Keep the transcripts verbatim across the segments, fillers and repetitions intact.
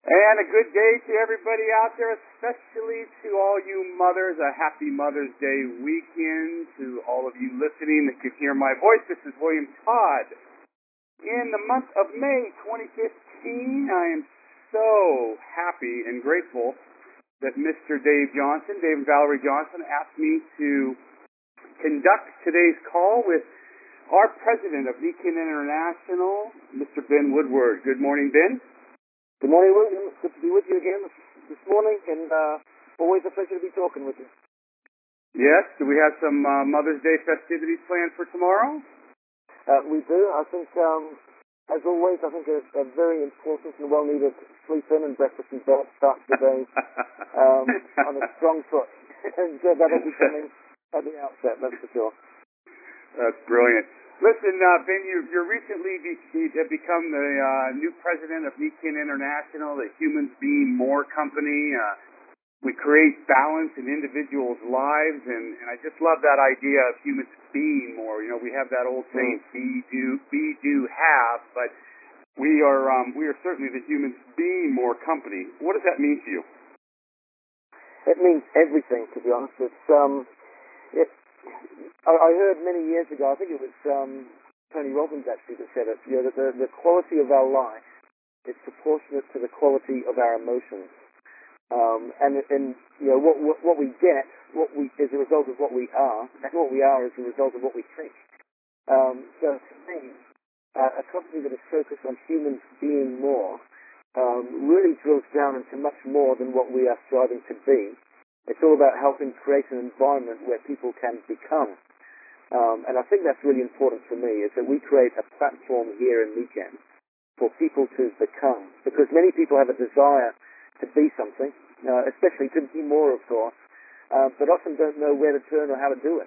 And a good day to everybody out there, especially to all you mothers. A happy Mother's Day weekend to all of you listening that could hear my voice. This is William Todd. In the month of May twenty fifteen, I am so happy and grateful that Mister Dave Johnson, Dave and Valerie Johnson, asked me to conduct today's call with our president of Nikken International, Mister Ben Woodward. Good morning, Ben. Good morning, William. It's good to be with you again this morning, and uh, always a pleasure to be talking with you. Yes, do we have some uh, Mother's Day festivities planned for tomorrow? Uh, we do. I think, um, as always, I think a, a very important and well-needed sleep in and breakfast in bed starts the day um, on a strong foot. and uh, that'll be coming at the outset, that's for sure. That's brilliant. Listen, uh, Ben, you, you're recently be, be, have become the uh, new president of Nikken International, the Humans Being More company. Uh, we create balance in individuals' lives, and, and I just love that idea of humans being more. You know, we have that old saying, mm. be, do, be, do, have, but we are um, we are certainly the Humans Being More company. What does that mean to you? It means everything, to be honest. It's um, it. I heard many years ago, I think it was um, Tony Robbins actually that said it, you know, that the, the quality of our life is proportionate to the quality of our emotions. Um, and, and, you know, what, what, what we get what we, is a result of what we are, and what we are is a result of what we think. Um, so to me, uh, a company that is focused on humans being more um, really drills down into much more than what we are striving to be. It's all about helping create an environment where people can become. Um, and I think that's really important for me, is that we create a platform here in Nikken for people to become. Because many people have a desire to be something, uh, especially to be more, of course, uh, but often don't know where to turn or how to do it.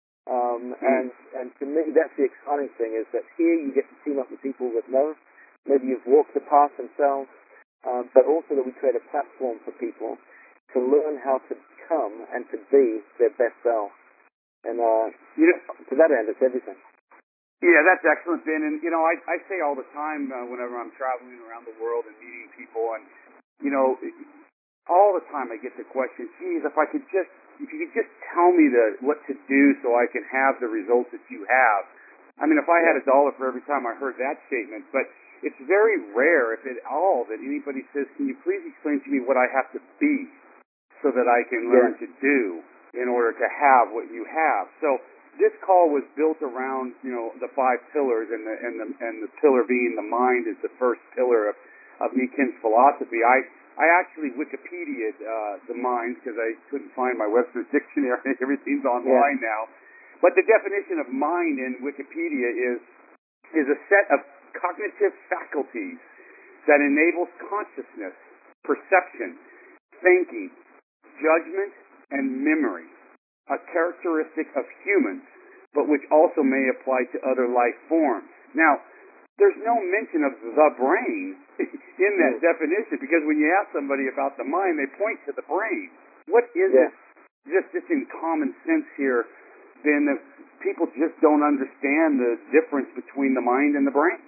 Um, mm. And and to me, that's the exciting thing, is that here you get to team up with people that know. Maybe you've walked the path themselves, um, but also that we create a platform for people to learn how to become and to be their best self. And uh, you know, to that end, it's everything. Yeah, that's excellent, Ben. And, you know, I, I say all the time uh, whenever I'm traveling around the world and meeting people, and, you know, all the time I get the question, geez, if I could just, if you could just tell me the, what to do so I can have the results that you have. I mean, if I had a dollar for every time I heard that statement, but it's very rare, if at all, that anybody says, can you please explain to me what I have to be so that I can learn yeah. to do in order to have what you have. So this call was built around, you know, the five pillars, and the and the and the pillar being the mind is the first pillar of, of Nikken's philosophy. I I actually Wikipedia'd uh, the mind because I couldn't find my Webster's dictionary. Everything's online yeah. now. But the definition of mind in Wikipedia is is a set of cognitive faculties that enables consciousness, perception, thinking, judgment, and memory, a characteristic of humans, but which also may apply to other life forms. Now, there's no mention of the brain in that mm. definition, because when you ask somebody about the mind, they point to the brain. What is yeah. it, just, just in common sense here, then that people just don't understand the difference between the mind and the brain?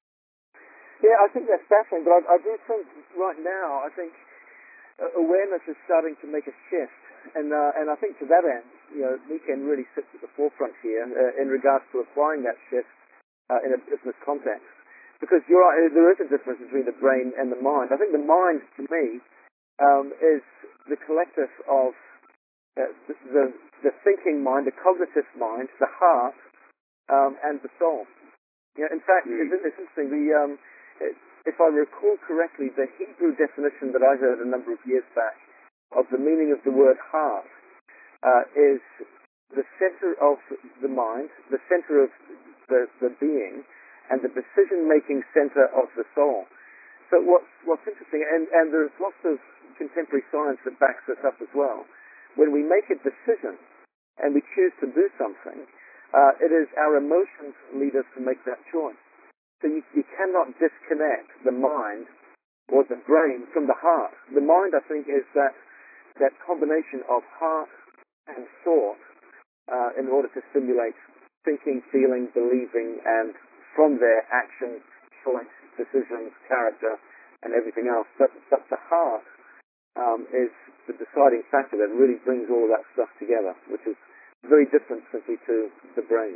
Yeah, I think that's fascinating, but I, I do think right now, I think awareness is starting to make a shift, and uh, and I think to that end, you know, Nikken really sits at the forefront here uh, in regards to applying that shift uh, in a business context. Because you're right, there is a difference between the brain and the mind. I think the mind, to me, um, is the collective of uh, the, the the thinking mind, the cognitive mind, the heart, um, and the soul. You know, in fact, mm. it's, it's interesting. The um, it, If I recall correctly, the Hebrew definition that I heard a number of years back of the meaning of the word heart uh, is the center of the mind, the center of the, the being, and the decision-making center of the soul. So what's, what's interesting, and, and there's lots of contemporary science that backs this up as well, when we make a decision and we choose to do something, uh, it is our emotions lead us to make that choice. So you, you cannot disconnect the mind or the brain from the heart. The mind, I think, is that that combination of heart and thought uh, in order to stimulate thinking, feeling, believing, and from there, action, choice, decisions, character, and everything else. But, but the heart um, is the deciding factor that really brings all of that stuff together, which is very different simply to the brain.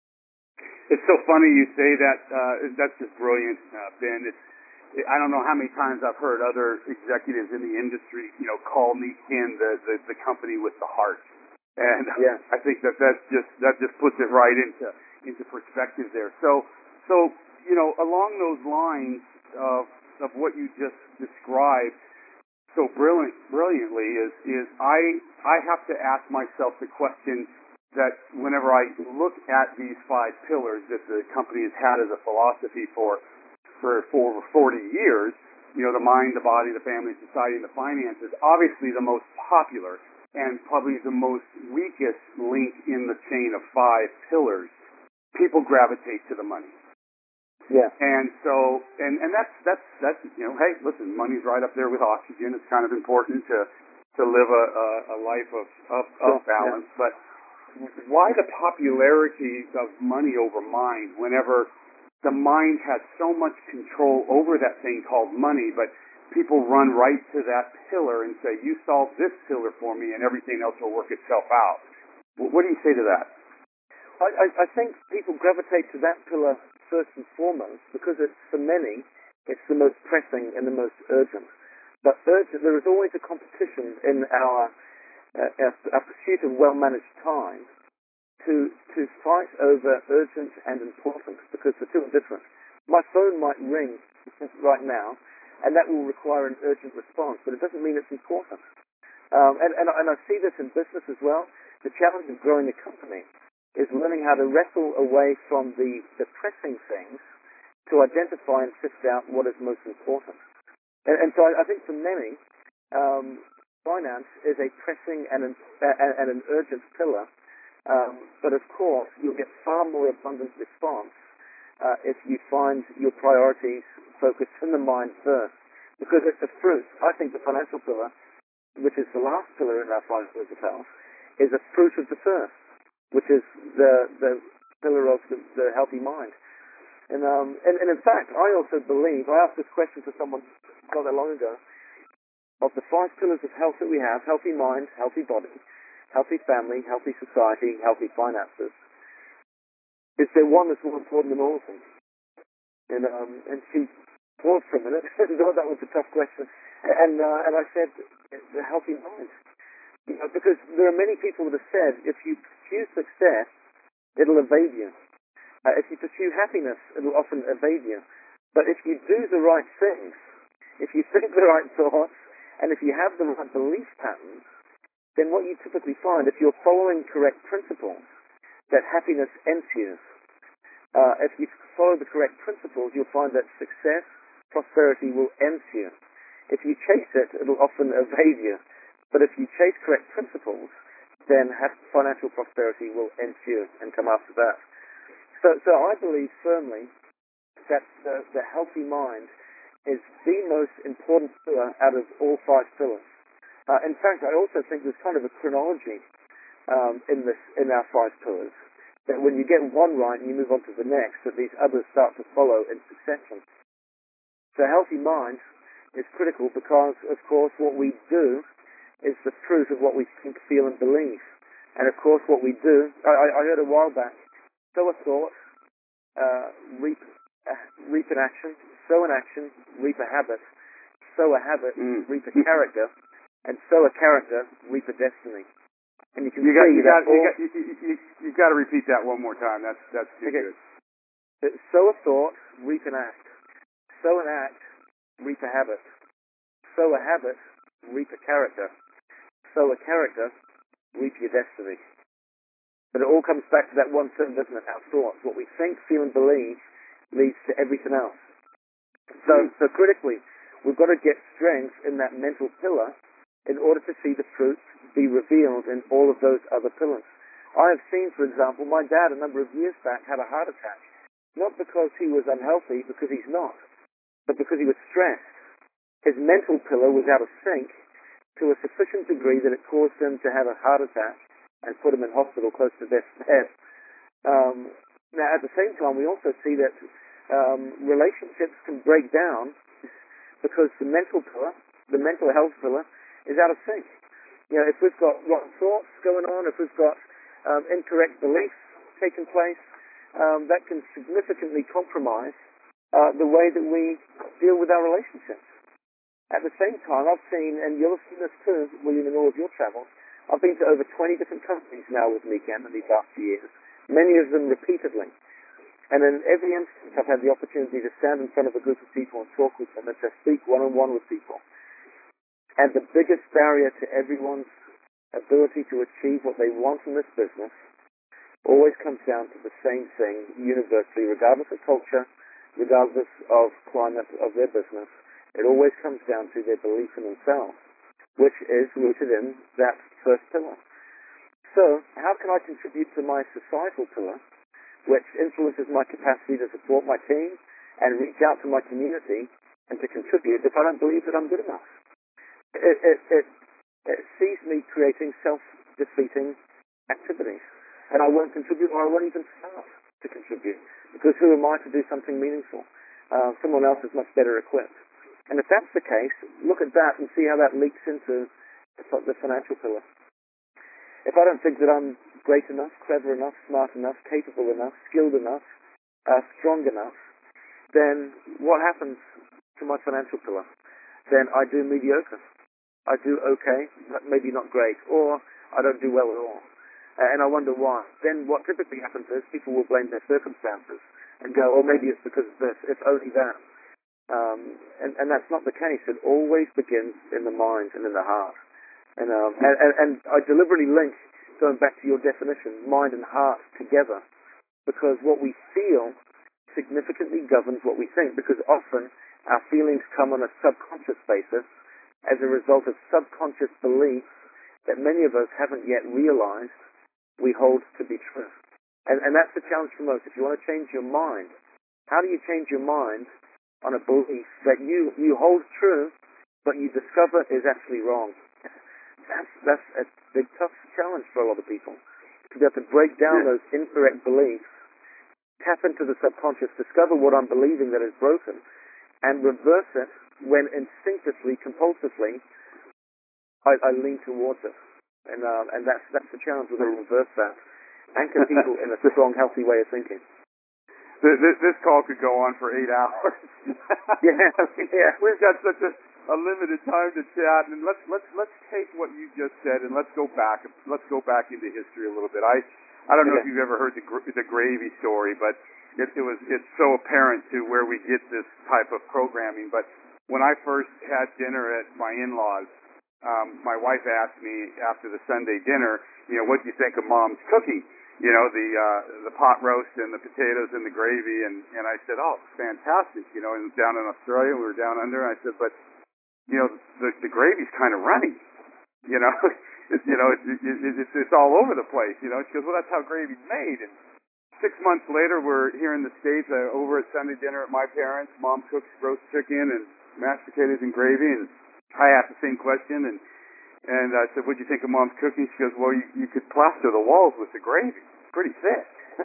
It's so funny you say that. Uh, that's just brilliant, uh, Ben. It's, I don't know how many times I've heard other executives in the industry, you know, call Nikken the, the, the company with the heart. And yeah. I think that that's just, that just puts it right into, into perspective there. So, so, you know, along those lines of, of what you just described so brilliant, brilliantly is, is I, I have to ask myself the question that whenever I look at these five pillars that the company has had as a philosophy for, for, for over forty years, you know, the mind, the body, the family, society, and the finances, obviously the most popular and probably the most weakest link in the chain of five pillars, people gravitate to the money. Yeah. And so, and, and that's, that's, that's, you know, hey, listen, money's right up there with oxygen. It's kind of important to, to live a, a, a life of, of, of balance. Yeah. But why the popularity of money over mind whenever the mind has so much control over that thing called money, but people run right to that pillar and say, you solve this pillar for me and everything else will work itself out. What do you say to that? I, I, I think people gravitate to that pillar first and foremost because it's, for many, it's the most pressing and the most urgent. But urgent, there is always a competition in our, uh, our, our pursuit of well-managed time to to fight over urgent and important because the two are different. My phone might ring right now, and that will require an urgent response, but it doesn't mean it's important. Um, and, and, and I see this in business as well. The challenge of growing a company is learning how to wrestle away from the, the pressing things to identify and sift out what is most important. And, and so I, I think for many, um, finance is a pressing and an, uh, and an urgent pillar. Um, but of course, you'll get far more abundant response uh, if you find your priorities focused in the mind first, because it's the fruit. I think the financial pillar, which is the last pillar in our five pillars of health, is a fruit of the first, which is the the pillar of the, the healthy mind. And, um, and and in fact, I also believe, I asked this question to someone not that long ago, of the five pillars of health that we have: healthy mind, healthy body, healthy family, healthy society, healthy finances. Is there one that's more important than all of them? And um, and she paused for a minute and thought that was a tough question. And uh, and I said, the healthy mind. You know, because there are many people that have said, if you pursue success, it'll evade you. Uh, if you pursue happiness, it'll often evade you. But if you do the right things, if you think the right thoughts, and if you have the right belief patterns, then what you typically find, if you're following correct principles, that happiness ensues. Uh, if you follow the correct principles, you'll find that success, prosperity will ensue. If you chase it, it'll often evade you. But if you chase correct principles, then financial prosperity will ensue and come after that. So, so I believe firmly that the, the healthy mind is the most important pillar out of all five pillars. Uh, in fact, I also think there's kind of a chronology um, in this in our five pillars, that when you get one right and you move on to the next, that these others start to follow in succession. So a healthy mind is critical because, of course, what we do is the fruit of what we think, feel, and believe. And, of course, what we do, I, I heard a while back, sow a thought, uh, reap, uh, reap an action, sow an action, reap a habit, sow a habit, mm. reap a character, and sow a character, reap a destiny. And you can you see got, you that got, all... You got, you, you, you got to repeat that one more time. That's, that's too okay. good. Sow a thought, reap an act. Sow an act, reap a habit. Sow a habit, reap a character. Sow a character, reap your destiny. But it all comes back to that one thing, doesn't it? Our thoughts. What we think, feel, and believe leads to everything else. So, mm. so critically, we've got to get strength in that mental pillar in order to see the fruits be revealed in all of those other pillars. I have seen, for example, my dad a number of years back had a heart attack. Not because he was unhealthy, because he's not, but because he was stressed. His mental pillar was out of sync to a sufficient degree that it caused him to have a heart attack and put him in hospital close to death's bed. Um, now, at the same time, we also see that um, relationships can break down because the mental pillar, the mental health pillar, is out of sync. You know, if we've got wrong thoughts going on, if we've got um, incorrect beliefs taking place, um, that can significantly compromise uh, the way that we deal with our relationships. At the same time, I've seen, and you'll have seen this too, William, in all of your travels, I've been to over twenty different countries now with Nikan in these last few years, many of them repeatedly. And in every instance, I've had the opportunity to stand in front of a group of people and talk with them and to speak one-on-one with people. And the biggest barrier to everyone's ability to achieve what they want in this business always comes down to the same thing universally, regardless of culture, regardless of climate of their business. It always comes down to their belief in themselves, which is rooted in that first pillar. So, how can I contribute to my societal pillar, which influences my capacity to support my team and reach out to my community and to contribute if I don't believe that I'm good enough? It, it, it, it sees me creating self-defeating activities, and I won't contribute, or I won't even start to contribute, because who am I to do something meaningful? Uh, someone else is much better equipped. And if that's the case, look at that and see how that leaks into the financial pillar. If I don't think that I'm great enough, clever enough, smart enough, capable enough, skilled enough, uh, strong enough, then what happens to my financial pillar? Then I do mediocre. I do okay, but maybe not great, or I don't do well at all. Uh, and I wonder why. Then what typically happens is people will blame their circumstances and go, oh, maybe it's because of this, if only that. Um, and, and that's not the case. It always begins in the mind and in the heart. And, um, and, and, and I deliberately link, going back to your definition, mind and heart together, because what we feel significantly governs what we think, because often our feelings come on a subconscious basis as a result of subconscious beliefs that many of us haven't yet realized we hold to be true. And, and that's the challenge for most. If you want to change your mind, how do you change your mind on a belief that you, you hold true, but you discover is actually wrong? That's, that's a big, tough challenge for a lot of people. To be able to break down those incorrect beliefs, tap into the subconscious, discover what I'm believing that is broken, and reverse it when instinctively, compulsively, I, I lean towards it. And, uh, and that's, that's the challenge. We're going to reverse that. Anchor people in a strong, healthy way of thinking. This, this call could go on for eight hours. yeah, yeah. We've got such a, a limited time to chat, and let's let's let's take what you just said and let's go back. Let's go back into history a little bit. I I don't know okay. if you've ever heard the the gravy story, but it, it was it's so apparent to where we get this type of programming. But when I first had dinner at my in-laws, um, my wife asked me after the Sunday dinner, you know, what do you think of Mom's cooking? You know, the uh, the pot roast and the potatoes and the gravy, and, and I said, oh, it's fantastic. You know, and down in Australia, we were down under, and I said, but, you know, the, the gravy's kind of runny. You know, it's, you know, it's, it, it's, it's all over the place. You know, she goes, well, that's how gravy's made. And six months later, we're here in the States, uh, over at Sunday dinner at my parents'. Mom cooks roast chicken and mashed potatoes and gravy, and I asked the same question, and And I said, what'd you think of Mom's cooking? She goes, well, you, you could plaster the walls with the gravy. It's pretty thick.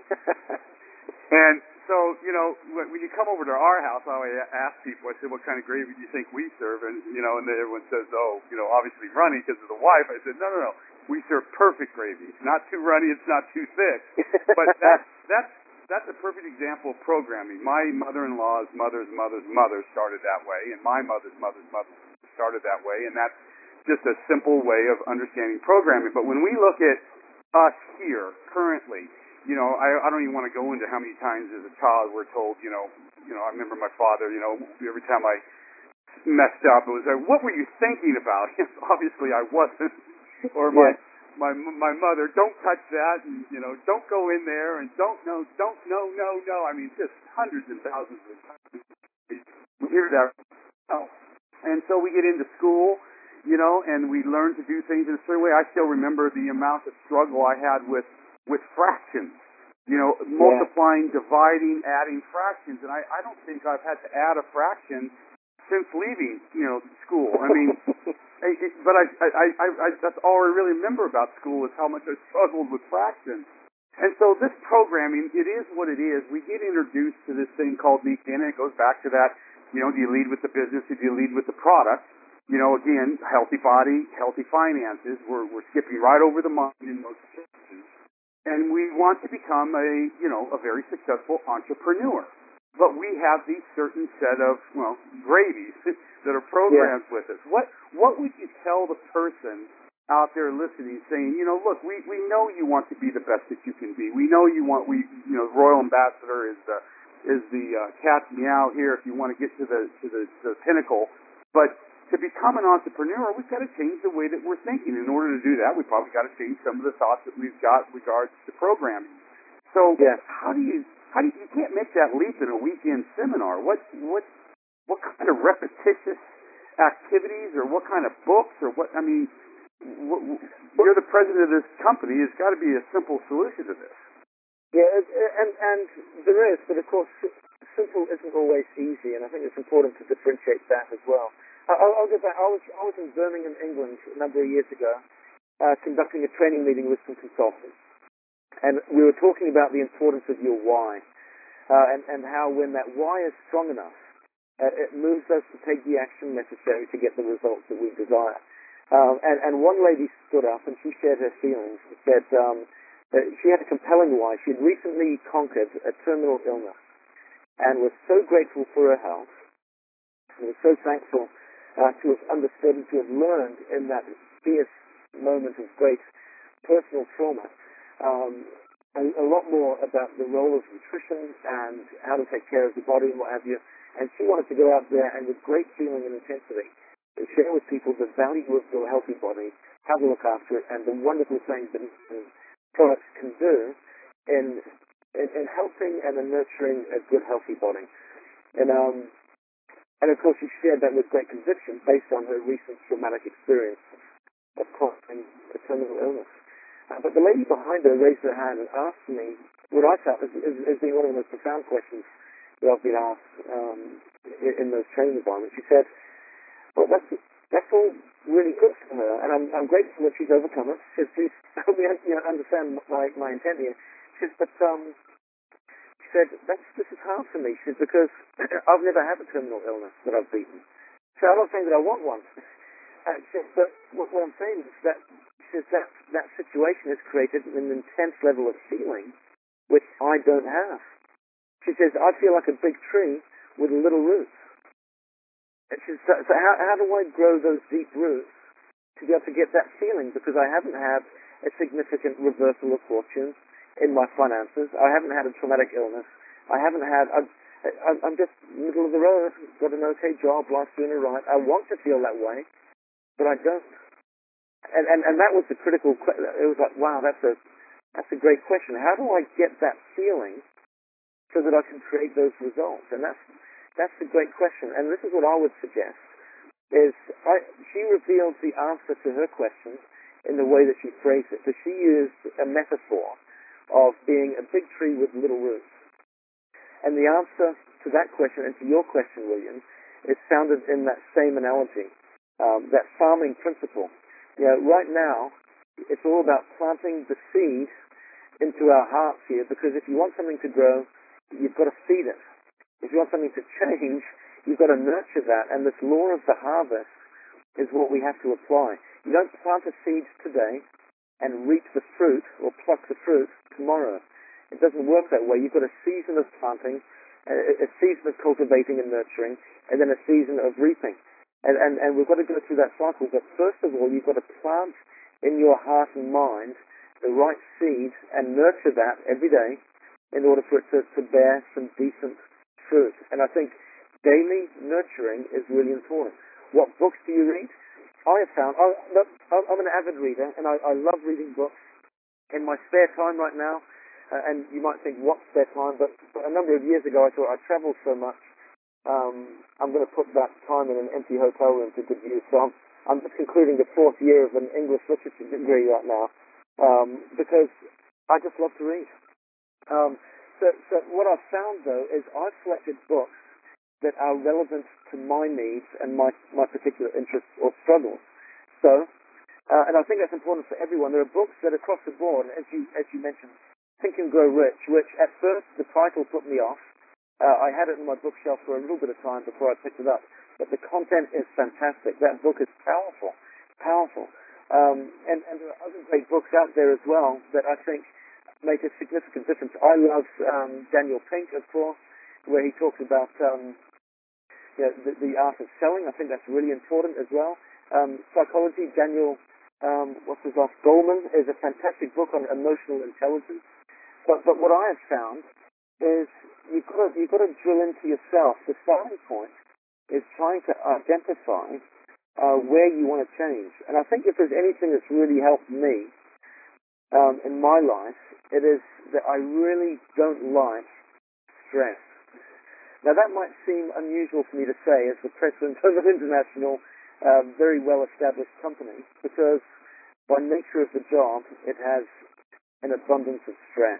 And so, you know, when, when you come over to our house, I always ask people, I said, what kind of gravy do you think we serve? And, you know, and then everyone says, oh, you know, obviously runny because of the wife. I said, no, no, no. We serve perfect gravy. It's not too runny. It's not too thick. But that's, that's, that's a perfect example of programming. My mother-in-law's mother's mother's mother started that way, and my mother's mother's mother started that way, and that's just a simple way of understanding programming. But when we look at us here currently, you know, I, I don't even want to go into how many times as a child we're told, you know, you know, I remember my father, you know, every time I messed up, it was like, what were you thinking about? Obviously I wasn't. Or my, yeah. my my mother, don't touch that, and, you know, don't go in there, and don't, no, don't, no, no, no. I mean, just hundreds and thousands of times we hear that. Oh. And so we get into school, you know, and we learn to do things in a certain way. I still remember the amount of struggle I had with, with fractions, you know, multiplying, yeah. dividing, adding fractions. And I, I don't think I've had to add a fraction since leaving, you know, school. I mean, I, it, but I, I, I, I, that's all I really remember about school is how much I struggled with fractions. And so this programming, it is what it is. We get introduced to this thing called Nikan, and it goes back to that You know, do you lead with the business or do you lead with the product? You know, again, healthy body, healthy finances. We're, we're skipping right over the mind in most cases. And we want to become a, you know, a very successful entrepreneur. But we have these certain set of, well, gravies that are programmed yeah. with us. What, what would you tell the person out there listening saying, you know, look, we, we know you want to be the best that you can be. We know you want, we, you know, Royal Ambassador is the, is the uh, cat's meow here if you want to get to the, to the, the pinnacle. But to become an entrepreneur, we've got to change the way that we're thinking. In order to do that, we've probably got to change some of the thoughts that we've got with regards to programming. So yeah. how do you, how do you, you can't make that leap in a weekend seminar. What, what, what kind of repetitious activities or what kind of books or what, I mean, what, you're the president of this company. There's got to be a simple solution to this. Yeah, and, and there is, but of course, simple isn't always easy, and I think it's important to differentiate that as well. I'll, I'll go back. I was, I was in Birmingham, England, a number of years ago, uh, conducting a training meeting with some consultants, and we were talking about the importance of your why, uh, and, and how when that why is strong enough, uh, it moves us to take the action necessary to get the results that we desire. Um, and, and one lady stood up and she shared her feelings. She said um, that she had a compelling why. She had recently conquered a terminal illness and was so grateful for her health and was so thankful Uh, to have understood and to have learned in that fierce moment of great personal trauma um, a, a lot more about the role of nutrition and how to take care of the body and what have you. And she wanted to go out there and with great feeling and intensity to share with people the value of the healthy body, how to look after it, and the wonderful things that products can do in, in, in helping and in nurturing a good, healthy body. And um, And of course, she shared that with great conviction based on her recent traumatic experience of conquering a terminal illness. Uh, but the lady behind her raised her hand and asked me what I felt as, as, as being one of the most profound questions that I've been asked um, in, in those training environments. She said, well, that's, that's all really good for her, and I'm, I'm grateful that she's overcome it. She says, please help me you know, understand my, my intent here. She says, but... Um, She said, That's, this is hard for me. She said, because I've never had a terminal illness that I've beaten. So I'm not saying that I want one. Uh, she said, but what, what I'm saying is that, she says, that that situation has created an intense level of feeling which I don't have. She says, I feel like a big tree with little roots. And she says, so, so how, how do I grow those deep roots to be able to get that feeling? Because I haven't had a significant reversal of fortune in my finances. I haven't had a traumatic illness. I haven't had, I'm, I'm just middle of the road, got an okay job, life's doing all right. I want to feel that way, but I don't. And, and, and that was the critical question. It was like, wow, that's a, that's a great question. How do I get that feeling so that I can create those results? And that's, that's the great question. And this is what I would suggest, is I, she revealed the answer to her question in the way that she phrased it. So she used a metaphor of being a big tree with little roots. And the answer to that question and to your question, William, is founded in that same analogy, um, that farming principle. You know, right now, it's all about planting the seed into our hearts here, because if you want something to grow, you've got to feed it. If you want something to change, you've got to nurture that. And this law of the harvest is what we have to apply. You don't plant a seed today and reap the fruit or pluck the fruit tomorrow. It doesn't work that way. You've got a season of planting, a, a season of cultivating and nurturing, and then a season of reaping. And, and, and we've got to go through that cycle. But first of all, you've got to plant in your heart and mind the right seed and nurture that every day in order for it to, to bear some decent fruit. And I think daily nurturing is really important. What books do you read? I have found, I, look, I'm an avid reader, and I, I love reading books in my spare time right now. Uh, and you might think, what spare time? But, but a number of years ago, I thought I travelled so much, um, I'm going to put that time in an empty hotel room to good use. So I'm, I'm just concluding the fourth year of an English literature degree right now, um, because I just love to read. Um, so, so what I've found, though, is I've selected books that are relevant to my needs and my, my particular interests or struggles. So, uh, and I think that's important for everyone. There are books that across the board, as you as you mentioned, Think and Grow Rich, which at first the title put me off, Uh, I had it in my bookshelf for a little bit of time before I picked it up, but the content is fantastic. That book is powerful, powerful. Um, and, and there are other great books out there as well that I think make a significant difference. I love um, Daniel Pink, of course, where he talks about um, you know, the, the art of selling. I think that's really important as well. Um, psychology, Daniel, um, what's his last, Goleman, is a fantastic book on emotional intelligence. But, but what I have found is you've got to, you've got to drill into yourself. The starting point is trying to identify uh, where you want to change. And I think if there's anything that's really helped me um, in my life, it is that I really don't like stress. Now that might seem unusual for me to say as the president of an international, uh, very well-established company, because by nature of the job, it has an abundance of stress.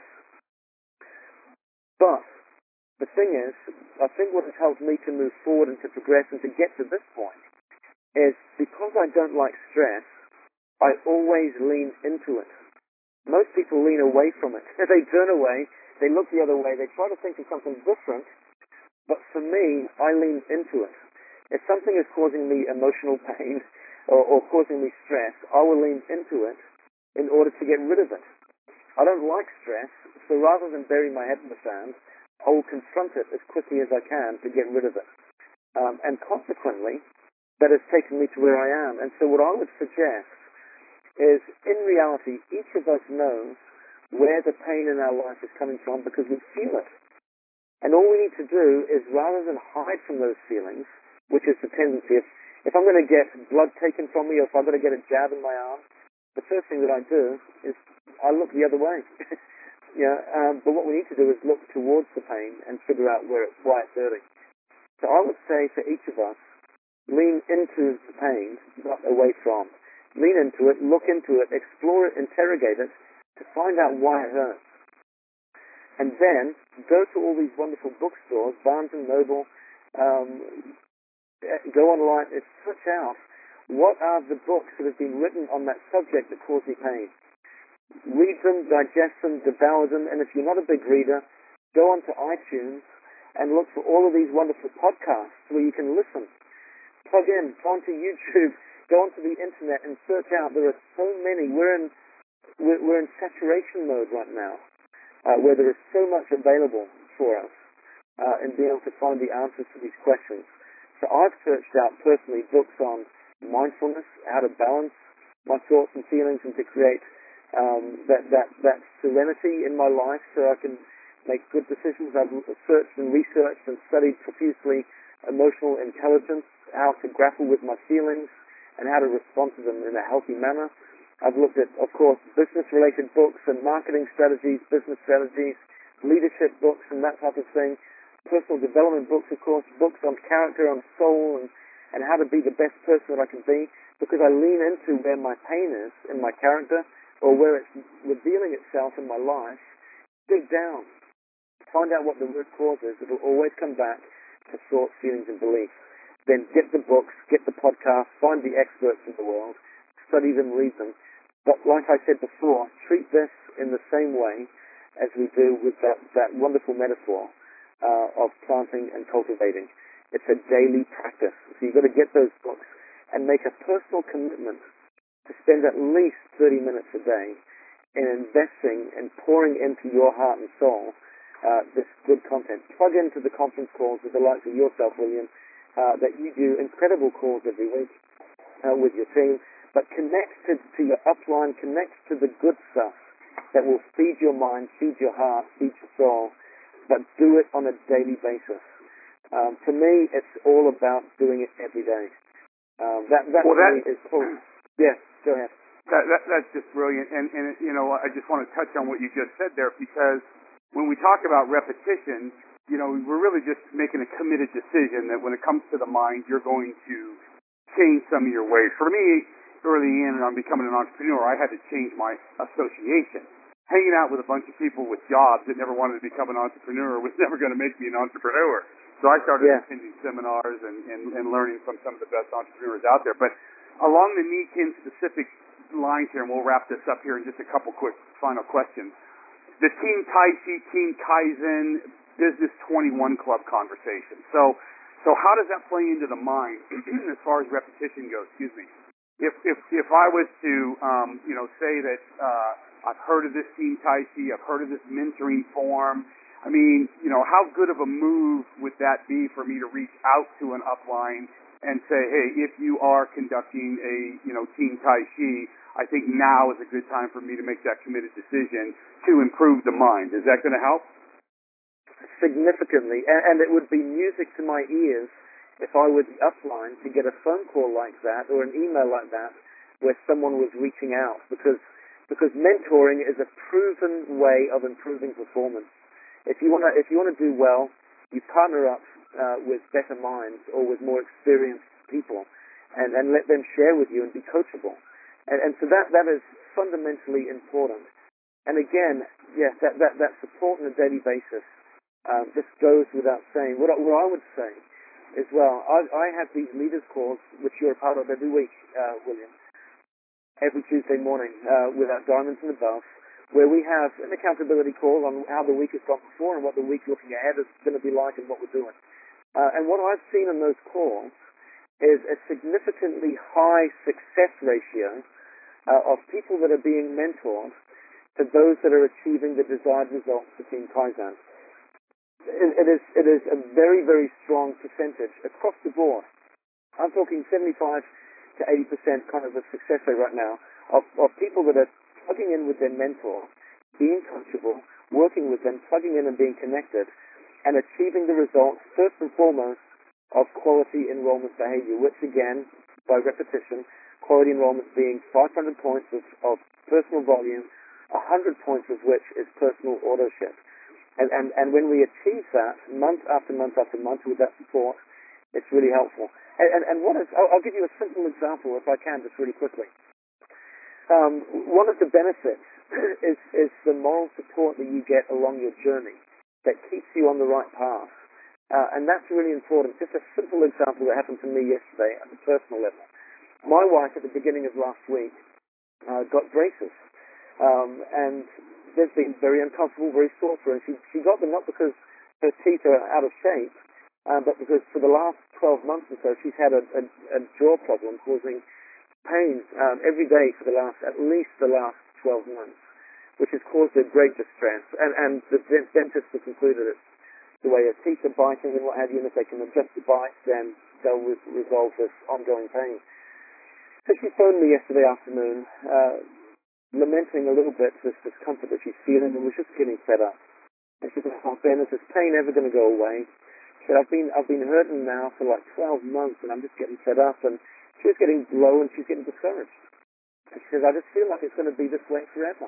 But the thing is, I think what has helped me to move forward and to progress and to get to this point is because I don't like stress, I always lean into it. Most people lean away from it. They turn away, they look the other way, they try to think of something different, but for me, I lean into it. If something is causing me emotional pain or, or causing me stress, I will lean into it in order to get rid of it. I don't like stress, so rather than bury my head in the sand, I will confront it as quickly as I can to get rid of it. Um, and consequently, that has taken me to where I am. And so what I would suggest is, in reality, each of us knows where the pain in our life is coming from because we feel it. And all we need to do is, rather than hide from those feelings, which is the tendency, if, if I'm going to get blood taken from me or if I'm going to get a jab in my arm, the first thing that I do is I look the other way. yeah, um, but what we need to do is look towards the pain and figure out where it's, why it's hurting. So I would say for each of us, lean into the pain, not away from. Lean into it, look into it, explore it, interrogate it, to find out why it hurts. And then go to all these wonderful bookstores, Barnes and Noble, um, go online and search out what are the books that have been written on that subject that cause me pain. Read them, digest them, devour them, and if you're not a big reader, go onto iTunes and look for all of these wonderful podcasts where you can listen. Plug in, go onto YouTube, go onto the internet and search out. There are so many. We're in we're, we're in saturation mode right now, uh, where there is so much available for us uh, and being able to find the answers to these questions. So I've searched out personally books on mindfulness, how to balance my thoughts and feelings and to create um, that, that, that serenity in my life so I can make good decisions. I've searched and researched and studied profusely emotional intelligence, how to grapple with my feelings and how to respond to them in a healthy manner. I've looked at, of course, business-related books and marketing strategies, business strategies, leadership books and that type of thing, personal development books, of course, books on character, on soul, and, and how to be the best person that I can be, because I lean into where my pain is in my character or where it's revealing itself in my life. Dig down. Find out what the root cause is. It'll always come back to thoughts, feelings, and beliefs. Then get the books, get the podcasts, find the experts in the world, study them, read them. But like I said before, treat this in the same way as we do with that, that wonderful metaphor uh, of planting and cultivating. It's a daily practice. So you've got to get those books and make a personal commitment to spend at least thirty minutes a day in investing and pouring into your heart and soul uh, this good content. Plug into the conference calls with the likes of yourself, William, uh, that you do incredible calls every week uh, with your team. But connect to, to your upline, connect to the good stuff that will feed your mind, feed your heart, feed your soul, but do it on a daily basis. Um, to me, it's all about doing it every day. Um, that that, well, that is cool. Yes, go ahead. That, that, that's just brilliant. And, and, you know, I just want to touch on what you just said there, because when we talk about repetition, you know, we're really just making a committed decision that when it comes to the mind, you're going to change some of your ways. For me, early in on becoming an entrepreneur, I had to change my association. Hanging out with a bunch of people with jobs that never wanted to become an entrepreneur was never going to make me an entrepreneur. So I started yeah. attending seminars and, and, and learning from some of the best entrepreneurs out there. But along the Nikken specific lines here, and we'll wrap this up here in just a couple quick final questions. The Team Tai Chi, Team Kaizen, there's this twenty-one club conversation. So, so how does that play into the mind as far as repetition goes? Excuse me. If if if I was to um, you know say that uh, I've heard of this Team Tai Chi, I've heard of this mentoring form. I mean, you know, how good of a move would that be for me to reach out to an upline and say, hey, if you are conducting a, you know, Team Tai Chi, I think now is a good time for me to make that committed decision to improve the mind. Is that going to help? Significantly, and, and it would be music to my ears if I were the upline to get a phone call like that or an email like that where someone was reaching out, because because mentoring is a proven way of improving performance. If you want to, if you want to do well, you partner up uh, with better minds or with more experienced people, and, and let them share with you and be coachable. And, and so that that is fundamentally important. And again, yes, that that, that support on a daily basis um, just goes without saying. What I, what I would say as well, I, I have these leaders calls, which you're a part of every week, uh, William, every Tuesday morning uh, with our Diamonds and Above, where we have an accountability call on how the week has gone before and what the week looking ahead is going to be like and what we're doing. Uh, and what I've seen in those calls is a significantly high success ratio uh, of people that are being mentored to those that are achieving the desired results for Team Kaizen. It, it is it is a very, very strong percentage across the board. I'm talking seventy-five to eighty percent kind of a success rate right now of, of people that are plugging in with their mentor, being coachable, working with them, plugging in and being connected, and achieving the results, first and foremost, of quality enrollment behavior, which again, by repetition, quality enrollment being five hundred points of, of personal volume, one hundred points of which is personal authorship. And, and, and when we achieve that month after month after month with that support, it's really helpful. And, and, and what is, I'll, I'll give you a simple example if I can, just really quickly. Um, one of the benefits is, is the moral support that you get along your journey that keeps you on the right path. Uh, and that's really important. Just a simple example that happened to me yesterday at the personal level. My wife, at the beginning of last week, uh, got braces. Um, and they've been very uncomfortable, very sore for her. And she, she got them not because her teeth are out of shape, uh, but because for the last twelve months or so, she's had a, a, a jaw problem causing pain um, every day for the last, at least the last twelve months, which has caused her great distress. And, and the dentist has concluded it's the way her teeth are biting and what have you, and if they can adjust the bite, then they'll re- resolve this ongoing pain. So she phoned me yesterday afternoon, uh, lamenting a little bit this discomfort that she's feeling, and was just getting fed up. And she said, oh Ben, is this pain ever going to go away? She said, I've been, I've been hurting now for like twelve months, and I'm just getting fed up. And she was getting low and she's getting discouraged. And she says, I just feel like it's going to be this way forever.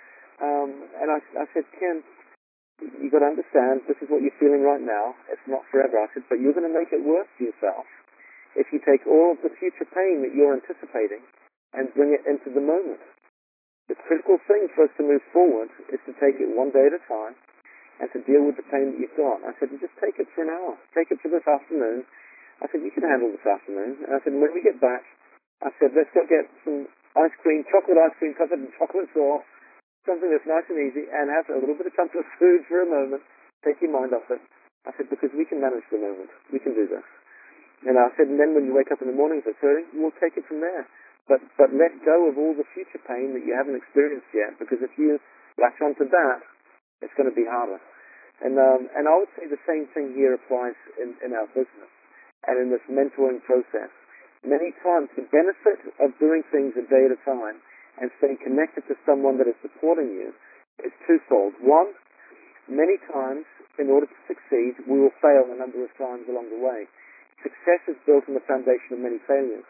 Um, and I, I said, Ken, you've got to understand, this is what you're feeling right now. It's not forever. I said, but you're going to make it worse for yourself if you take all of the future pain that you're anticipating and bring it into the moment. The critical thing for us to move forward is to take it one day at a time and to deal with the pain that you've got. I said, just take it for an hour. Take it for this afternoon. I said, you can handle this afternoon. And I said, when we get back, I said, let's go get some ice cream, chocolate ice cream covered in chocolate sauce, something that's nice and easy, and have a little bit of comfort food for a moment. Take your mind off it. I said, because we can manage the moment. We can do this. And I said, and then when you wake up in the morning if it's hurting, we'll take it from there. But but let go of all the future pain that you haven't experienced yet, because if you latch onto that, it's going to be harder. And um, and I would say the same thing here applies in, in our business and in this mentoring process. Many times the benefit of doing things a day at a time and staying connected to someone that is supporting you is twofold. One, many times, in order to succeed, we will fail a number of times along the way. Success is built on the foundation of many failures.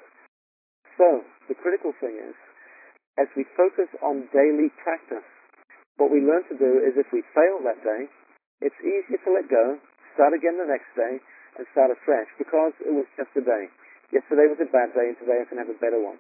So, the critical thing is, as we focus on daily practice, what we learn to do is if we fail that day, it's easier to let go, start again the next day, and start afresh, because it was just a day. Yesterday was a bad day, and today I can have a better one.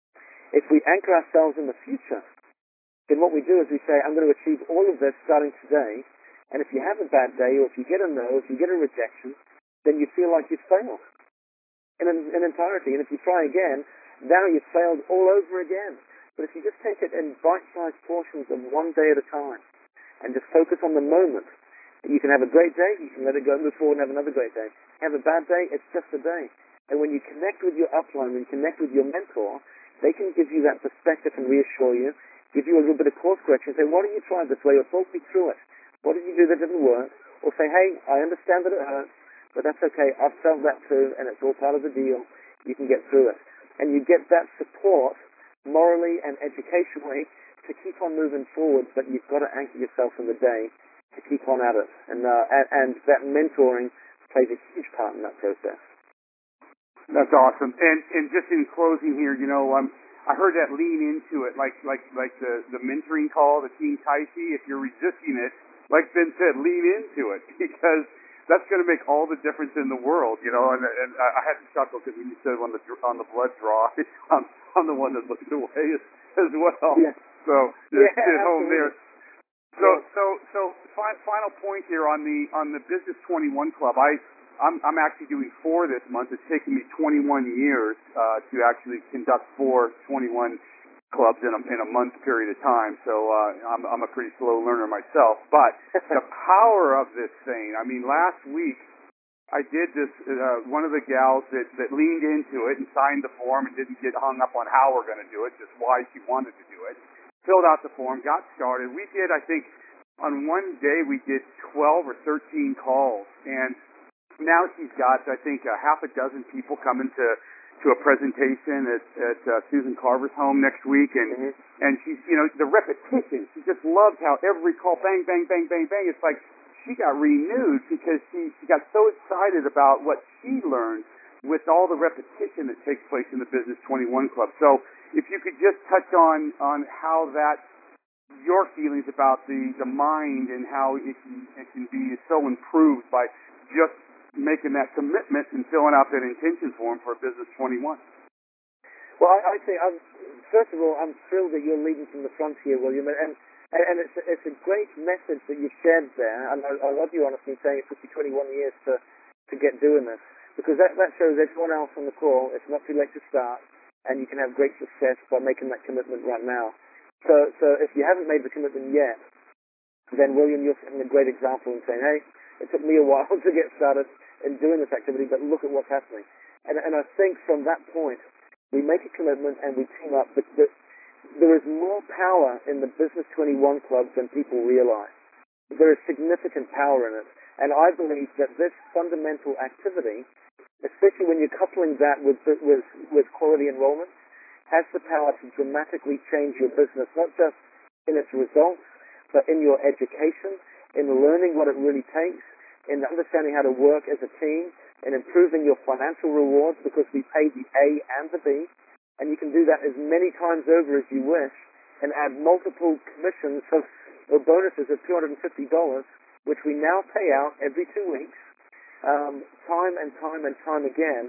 If we anchor ourselves in the future, then what we do is we say, I'm going to achieve all of this starting today, and if you have a bad day, or if you get a no, if you get a rejection, then you feel like you've failed in, in entirety. And if you try again, now you've failed all over again. But if you just take it in bite-sized portions of one day at a time, and just focus on the moment, You can have a great day, you can let it go, move forward and have another great day. Have a bad day, it's just a day. And when you connect with your upline, when you connect with your mentor, they can give you that perspective and reassure you, give you a little bit of course correction, say, why don't you try it this way, or talk me through it. What did you do that didn't work? Or say, hey, I understand that it hurts, but that's okay, I've felt that too, and it's all part of the deal. You can get through it. And you get that support, morally and educationally, to keep on moving forward, but you've got to anchor yourself in the day to keep on at it. And, uh, and, and that mentoring plays a huge part in that process. That's awesome. And and just in closing here, you know, um, I heard that lean into it, like like like the, the mentoring call, the Team Tyche. If you're resisting it, like Ben said, lean into it, because that's going to make all the difference in the world, you know. And, and I had to chuckle because when you said on the on the blood draw, I'm, I'm the one that looked away as, as well. Yeah. So yeah, just hit home there. So yeah. so so fi- final point here on the on the Business twenty-one Club. I I'm, I'm actually doing four this month. It's taken me twenty-one years uh, to actually conduct four twenty-one clubs in a, in a month period of time. So uh, I'm, I'm a pretty slow learner myself. But the power of this thing, I mean, last week I did this, uh, one of the gals that, that leaned into it and signed the form and didn't get hung up on how we're going to do it, just why she wanted to do it, filled out the form, got started. We did, I think, on one day we did twelve or thirteen calls. And now she's got, I think, a half a dozen people coming to to a presentation at, at uh, Susan Carver's home next week, and mm-hmm. and she's, you know, the repetition. She just loves how every call, bang, bang, bang, bang, bang. It's like she got renewed because she she got so excited about what she learned with all the repetition that takes place in the Business twenty-one Club. So if you could just touch on on how that, your feelings about the the mind and how it can it can be so improved by just making that commitment and filling out that intention form for Business twenty-one. Well, I, I think, I'm, first of all, I'm thrilled that you're leading from the front here, William, and and, and it's, a, it's a great message that you've shared there, and I, I love you honestly saying it took you twenty-one years to, to get doing this, because that, that shows everyone else on the call it's not too late to start, and you can have great success by making that commitment right now. So, so if you haven't made the commitment yet, then William, you're setting a great example and saying, hey, it took me a while to get started in doing this activity, but look at what's happening. And, and I think from that point, we make a commitment and we team up. But the, there is more power in the Business twenty-one Club than people realize. There is significant power in it. And I believe that this fundamental activity, especially when you're coupling that with, with, with quality enrollment, has the power to dramatically change your business, not just in its results, but in your education, in learning what it really takes, in understanding how to work as a team, in improving your financial rewards, because we pay the A and the B, and you can do that as many times over as you wish, and add multiple commissions of, or bonuses of two hundred fifty dollars, which we now pay out every two weeks, um, time and time and time again.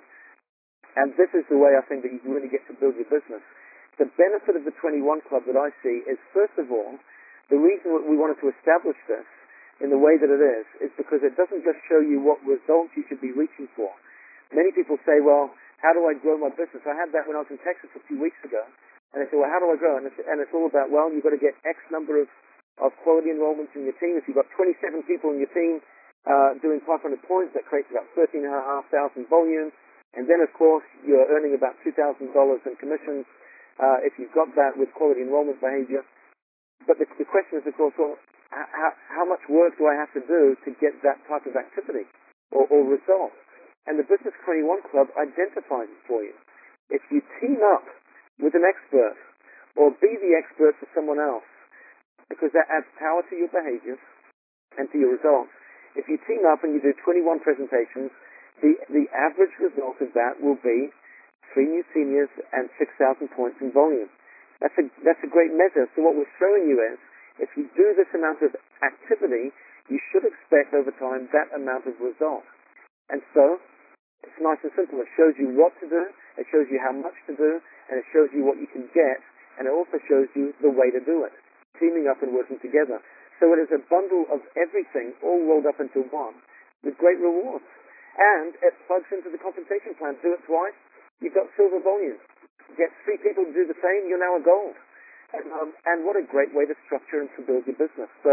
And this is the way I think that you really get to build your business. The benefit of the twenty-one Club that I see is, first of all, the reason that we wanted to establish this in the way that it is, is because it doesn't just show you what results you should be reaching for. Many people say, well, how do I grow my business? I had that when I was in Texas a few weeks ago. And they say, well, how do I grow? And it's, and it's all about, well, you've got to get X number of, of quality enrollments in your team. If you've got twenty-seven people in your team uh, doing five hundred points, that creates about thirteen thousand five hundred volume. And then, of course, you're earning about two thousand dollars in commissions uh, if you've got that with quality enrollment behavior. But the, the question is, of course, well, how, how much work do I have to do to get that type of activity or, or result? And the Business twenty-one Club identifies it for you. If you team up with an expert or be the expert for someone else, because that adds power to your behaviors and to your results. If you team up and you do twenty-one presentations, the, the average result of that will be three new seniors and six thousand points in volume. That's a, that's a great measure. So what we're showing you is, if you do this amount of activity, you should expect over time that amount of result. And so, it's nice and simple. It shows you what to do, it shows you how much to do, and it shows you what you can get, and it also shows you the way to do it, teaming up and working together. So it is a bundle of everything all rolled up into one with great rewards. And it plugs into the compensation plan. Do it twice, you've got silver volume. Get three people to do the same, you're now a gold. And, um, and what a great way to structure and to build your business. So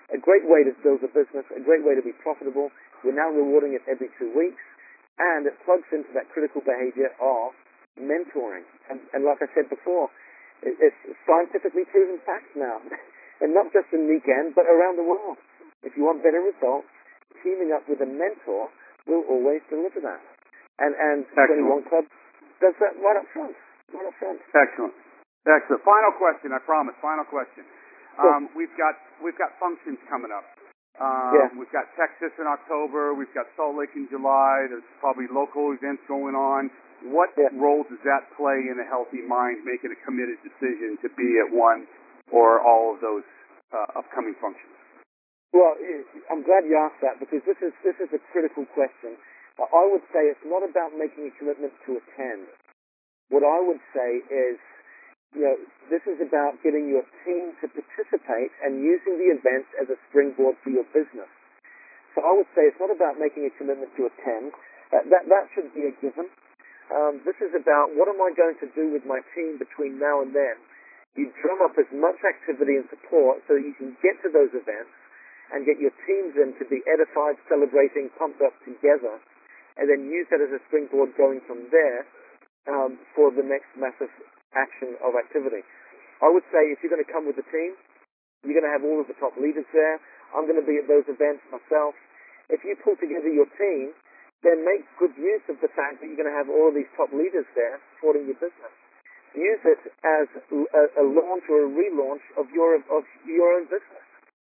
a great way to build a business, a great way to be profitable. We're now rewarding it every two weeks, and it plugs into that critical behavior of mentoring. And, and like I said before, it, it's scientifically proven facts now, and not just in Weekend, but around the world. If you want better results, teaming up with a mentor will always deliver that. And, and twenty-one Club does that right up front. Right up front. Excellent. Excellent. Final question, I promise. Final question. Um, we've got we've got functions coming up. Um, yeah. We've got Texas in October. We've got Salt Lake in July. There's probably local events going on. What yeah. role does that play in a healthy mind making a committed decision to be at one or all of those uh, upcoming functions? Well, I'm glad you asked that, because this is this is a critical question. I would say it's not about making a commitment to attend. What I would say is, you know, this is about getting your team to participate and using the events as a springboard for your business. So I would say it's not about making a commitment to attend. Uh, that that should be a given. Um, this is about, what am I going to do with my team between now and then? You drum up as much activity and support so that you can get to those events and get your teams in to be edified, celebrating, pumped up together, and then use that as a springboard going from there um, for the next massive action of activity. I would say if you're going to come with the team, you're going to have all of the top leaders there. I'm going to be at those events myself. If you pull together your team, then make good use of the fact that you're going to have all of these top leaders there supporting your business. Use it as a, a launch or a relaunch of your of your own business.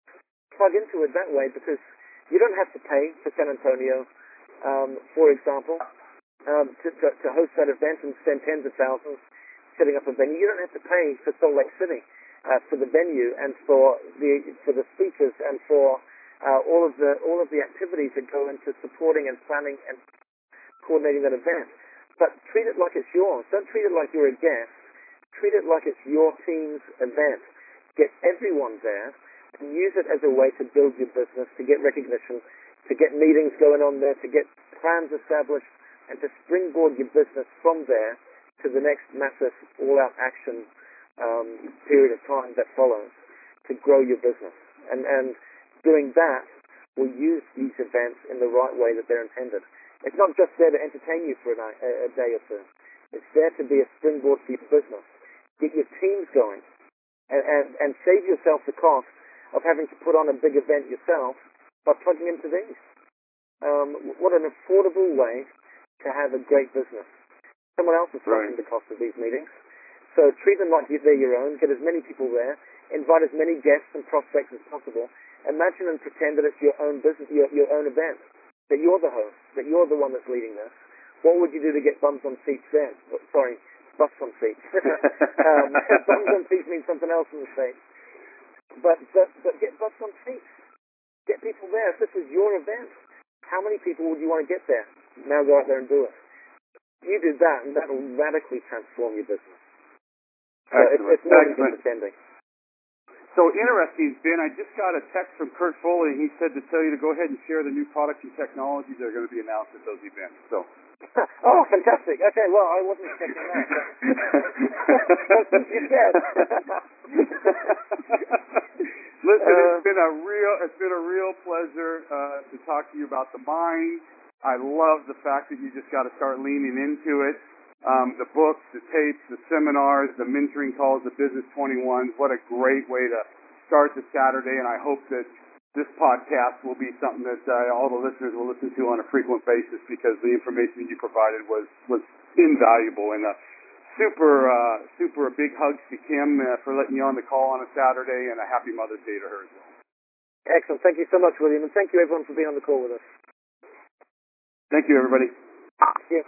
Plug into it that way, because you don't have to pay for San Antonio, um, for example, um, to, to, to host that event and spend tens of thousands setting up a venue. You don't have to pay for Salt Lake City uh, for the venue and for the for the speakers and for Uh, all of the all of the activities that go into supporting and planning and coordinating that event. But treat it like it's yours. Don't treat it like you're a guest. Treat it like it's your team's event. Get everyone there and use it as a way to build your business, to get recognition, to get meetings going on there, to get plans established, and to springboard your business from there to the next massive all-out action um, period of time that follows to grow your business. And and doing that will use these events in the right way that they're intended. It's not just there to entertain you for a, night, a, a day or two. It's there to be a springboard for your business. Get your teams going and, and, and save yourself the cost of having to put on a big event yourself by plugging into these. Um, what an affordable way to have a great business. Someone else is funding the cost of these meetings. So treat them like they're your own. Get as many people there. Invite as many guests and prospects as possible. Imagine and pretend that it's your own business, your, your own event, that you're the host, that you're the one that's leading this. What would you do to get bums on seats then? Oh, sorry, butts on seats. um, bums on seats means something else in the States. But, but, but get butts on seats. Get people there. If this is your event, how many people would you want to get there? Now go out there and do it. You do that, and that will radically transform your business. So it's, it's more than just attending. So interesting, Ben, I just got a text from Kurt Foley, and he said to tell you to go ahead and share the new products and technologies that are going to be announced at those events. So. Oh, fantastic. Okay, well, I wasn't expecting that. You said. Listen, uh, it's been a real it's been a real pleasure uh, to talk to you about the mind. I love the fact that you just got to start leaning into it. Um, the books, the tapes, the seminars, the mentoring calls, the Business twenty-one. What a great way to start the Saturday, and I hope that this podcast will be something that uh, all the listeners will listen to on a frequent basis, because the information that you provided was, was invaluable. And uh, super, uh, super big hugs to Kim uh, for letting me on the call on a Saturday, and a happy Mother's Day to her as well. Excellent. Thank you so much, William, and thank you everyone for being on the call with us. Thank you, everybody. Yeah.